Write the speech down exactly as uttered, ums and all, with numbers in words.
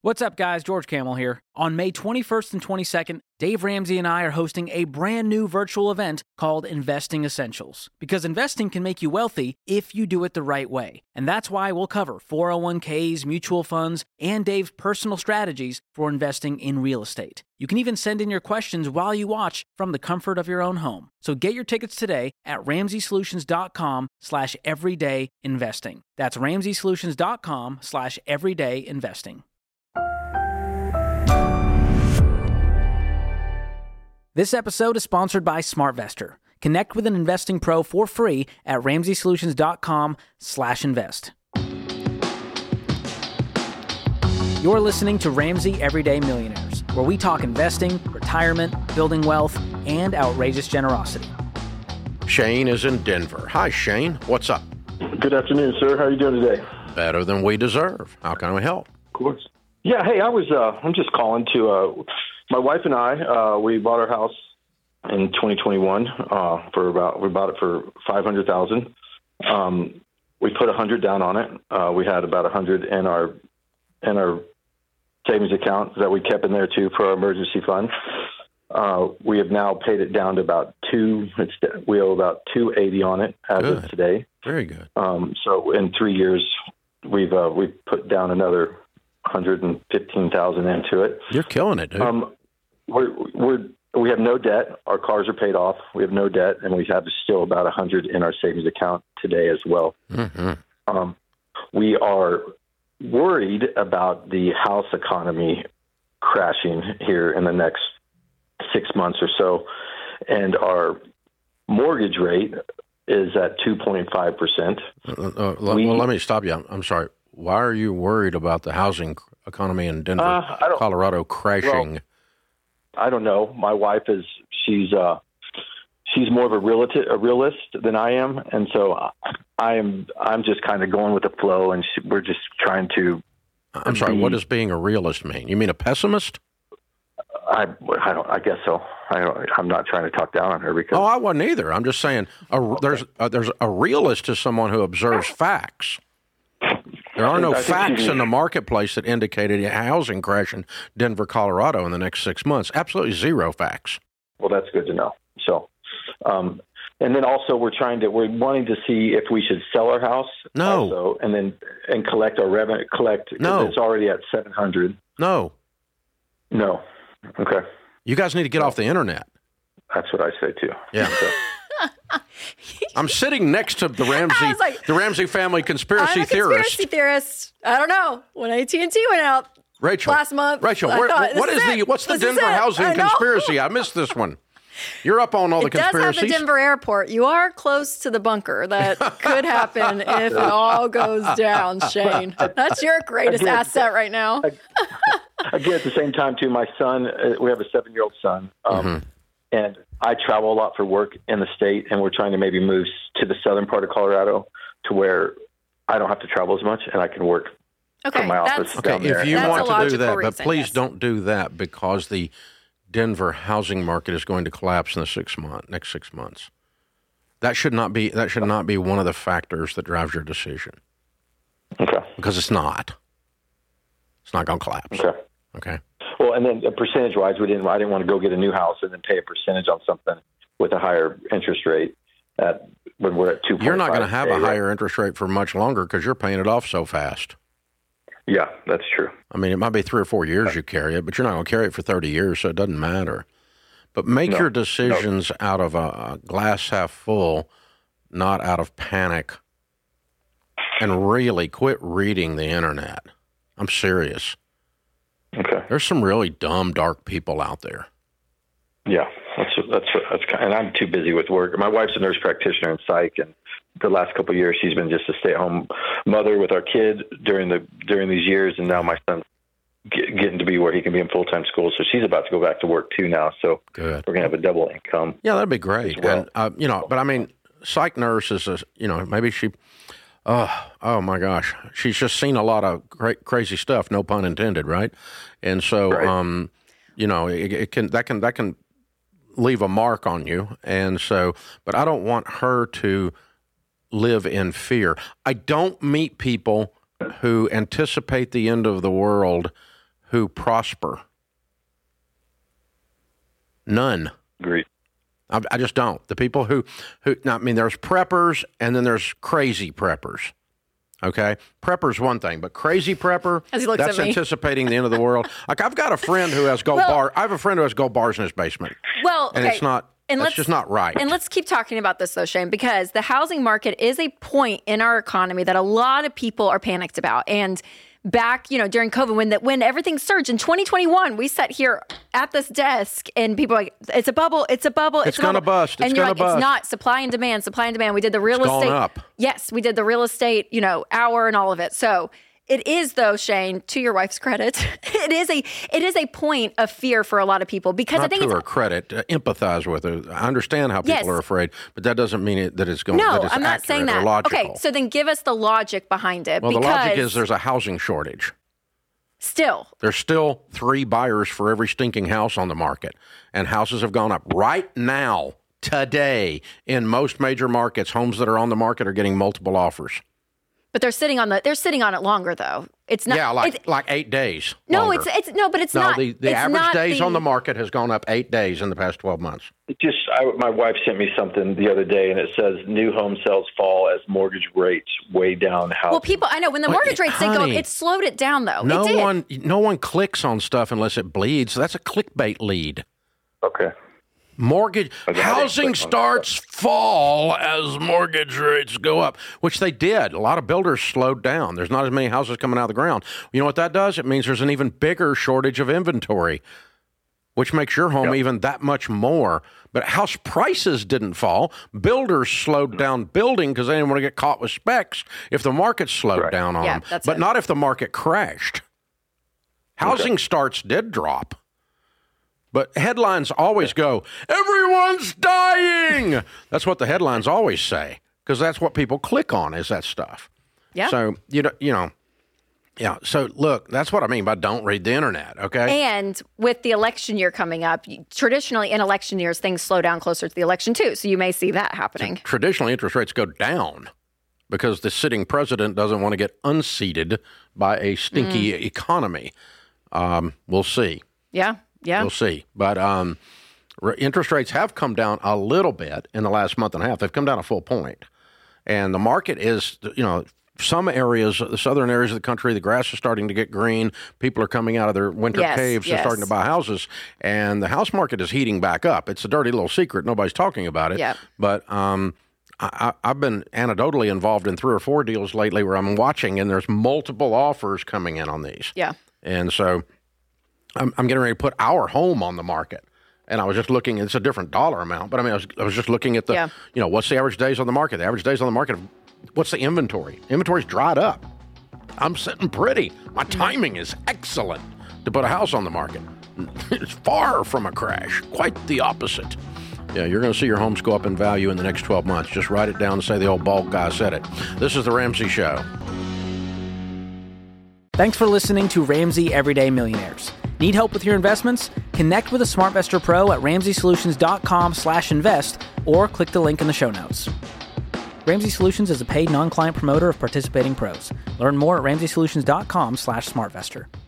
What's up, guys? George Camel here. On May twenty-first and twenty-second, Dave Ramsey and I are hosting a brand new virtual event called Investing Essentials. Because investing can make you wealthy if you do it the right way. And that's why we'll cover four oh one k's, mutual funds, and Dave's personal strategies for investing in real estate. You can even send in your questions while you watch from the comfort of your own home. So get your tickets today at ramseysolutions.com slash everyday investing. That's ramseysolutions.com slash everyday investing. This episode is sponsored by SmartVestor. Connect with an investing pro for free at ramseysolutions.com slash invest. You're listening to Ramsey Everyday Millionaires, where we talk investing, retirement, building wealth, and outrageous generosity. Shane is in Denver. Hi, Shane. What's up? Good afternoon, sir. How are you doing today? Better than we deserve. How can we help? Of course. Yeah, hey, I was, uh, I'm just calling to, uh, my wife and I, uh, we bought our house in twenty twenty-one, uh, for about, we bought it for five hundred thousand dollars. Um, we put a hundred down on it. Uh, we had about a hundred in our, in our savings account that we kept in there too for our emergency fund. Uh, we have now paid it down to about two, it's, we owe about two eighty on it as Good. of today. Very good. Um, so in three years, we've, uh, we've put down another one hundred fifteen thousand into it. You're killing it, dude. Um, we're, we're, we have no debt. Our cars are paid off. We have no debt, and we have still about a hundred in our savings account today as well. Mm-hmm. Um, we are worried about the house economy crashing here in the next six months or so, and our mortgage rate is at two point five percent. Uh, uh, well, let me stop you. I'm, I'm sorry. Why are you worried about the housing economy in Denver, uh, I don't, Colorado crashing? Well, I don't know. My wife is, she's, uh, she's more of a realist, a realist than I am. And so I am, I'm just kind of going with the flow, and she, we're just trying to. I'm be, sorry. What does being a realist mean? You mean a pessimist? I, I don't, I guess so. I don't, I'm not trying to talk down on her because. Oh, I wasn't either. I'm just saying a, okay. there's, uh, there's a realist is someone who observes facts. There are no facts in the marketplace that indicated a housing crash in Denver, Colorado in the next six months. Absolutely zero facts. Well, that's good to know. So, um, and then also we're trying to, we're wanting to see if we should sell our house. No. Also, and then, and collect our revenue, collect, no. It's already at seven hundred. No. No. Okay. You guys need to get no. off the internet. That's what I say too. Yeah. So. I'm sitting next to the Ramsey, like, the Ramsey family conspiracy I'm a theorist. Conspiracy theorist. I don't know. When A T and T went out Rachel, last month, Rachel, where, thought, what is, is the what's this the Denver housing I conspiracy? I missed this one. You're up on all the it conspiracies. It does have the Denver airport. You are close to the bunker. That could happen if it all goes down, Shane. That's your greatest again, asset right now. Again, at the same time, too, my son, we have a seven-year-old son, um, mm-hmm. and I travel a lot for work in the state, and we're trying to maybe move to the southern part of Colorado to where I don't have to travel as much, and I can work okay, from my office okay, down there. If you that's want to do that, reason, but please yes. don't do that because the Denver housing market is going to collapse in the six month next six months. That should not be that should not be one of the factors that drives your decision. Okay. Because it's not. It's not going to collapse. Okay. Okay. Well, and then percentage-wise, we didn't. I didn't want to go get a new house and then pay a percentage on something with a higher interest rate. At when we're at two. You're not going to have a rate. higher interest rate for much longer because you're paying it off so fast. Yeah, that's true. I mean, it might be three or four years you carry it, but you're not going to carry it for thirty years, so it doesn't matter. But make no, your decisions no. out of a glass half full, not out of panic. And really quit reading the internet. I'm serious. Okay. There's some really dumb, dark people out there. Yeah, that's that's that's kind of, and I'm too busy with work. My wife's a nurse practitioner in psych, and the last couple of years she's been just a stay-at-home mother with our kid during the during these years, and now my son's get, getting to be where he can be in full-time school, so she's about to go back to work too now. So Good. We're gonna have a double income. Yeah, that'd be great. Well. And uh, you know, but I mean, psych nurse is a you know maybe she. Oh, oh my gosh. She's just seen a lot of cra- crazy stuff, no pun intended, right? And so, right. um, you know, it, it can that can that can leave a mark on you. And so, but I don't want her to live in fear. I don't meet people who anticipate the end of the world who prosper. None. Agreed. I, I just don't. The people who, who, I mean, there's preppers and then there's crazy preppers. Okay? Prepper's one thing, but crazy prepper, As he looks that's at me. anticipating the end of the world. Like, I've got a friend who has gold Well- bar. I have a friend who has gold bars in his basement. Well, And okay. it's not, And that's let's- just not right. And let's keep talking about this, though, Shane, because the housing market is a point in our economy that a lot of people are panicked about. And back, you know, during COVID, when that when everything surged in twenty twenty-one, we sat here at this desk and people were like, it's a bubble, it's a bubble, it's, It's a gonna bubble. bust, it's and you're gonna like, bust. it's not. Supply and demand, supply and demand. We did the real It's gone estate. up. Yes, we did the real estate, you know, hour and all of it. So it is, though, Shane, to your wife's credit, it is a it is a point of fear for a lot of people because I Not think to it's her credit, uh, empathize with her. I understand how people Yes. are afraid, but that doesn't mean it, that it's going. no, that it's I'm not accurate saying or that. logical. Okay, so then give us the logic behind it. well, the because logic is there's a housing shortage. still, There's still three buyers for every stinking house on the market, and houses have gone up right now, today, in most major markets. Homes that are on the market are getting multiple offers. but they're sitting on the they're sitting on it longer though. It's not. yeah, like it's, like eight days. no, longer. it's it's no, but it's no. not. the the it's average not days the, on the market has gone up eight days in the past twelve months. It just, I, my wife sent me something the other day, and it says new home sales fall as mortgage rates weigh down house. Well, people, I know when the But, mortgage rates did go up, honey, it slowed it down though. No it did. one, no one clicks on stuff unless it bleeds. That's a clickbait lead. Okay. Mortgage Okay, I didn't housing click on starts fall as mortgage rates go up, which they did. A lot of builders slowed down. There's not as many houses coming out of the ground. You know what that does? It means there's an even bigger shortage of inventory, which makes your home Yep. even that much more. But house prices didn't fall. Builders slowed down building because they didn't want to get caught with specs if the market slowed Right. down on Yeah, them. that's But it. not if the market crashed. Housing Okay. starts did drop. But headlines always go, everyone's dying. That's what the headlines always say, because that's what people click on is that stuff. Yeah. So, you know, you know, yeah. So, look, that's what I mean by don't read the internet, okay? And with the election year coming up, you- traditionally in election years, things slow down closer to the election too. So you may see that happening. Traditionally, interest rates go down because the sitting president doesn't want to get unseated by a stinky Mm. economy. Um, we'll see. Yeah. Yeah. We'll see. But um, re- interest rates have come down a little bit in the last month and a half. They've come down a full point. And the market is, you know, some areas, the southern areas of the country, the grass is starting to get green. People are coming out of their winter Yes, caves yes. and starting to buy houses. And the house market is heating back up. It's a dirty little secret. Nobody's talking about it. Yep. But um, I, I, I've been anecdotally involved in three or four deals lately where I'm watching, and there's multiple offers coming in on these. Yeah. And so I'm, I'm getting ready to put our home on the market. And I was just looking, it's a different dollar amount, but I mean, I was, I was just looking at the, Yeah. you know, what's the average days on the market? The average days on the market, what's the inventory? Inventory's dried up. I'm sitting pretty. My timing is excellent to put a house on the market. It's far from a crash, quite the opposite. Yeah, you're going to see your homes go up in value in the next twelve months. Just write it down and say the old bald guy said it. This is The Ramsey Show. Thanks for listening to Ramsey Everyday Millionaires. Need help with your investments? Connect with a SmartVestor Pro at ramseysolutions.com slash invest or click the link in the show notes. Ramsey Solutions is a paid non-client promoter of participating pros. Learn more at ramseysolutions.com slash smartvestor.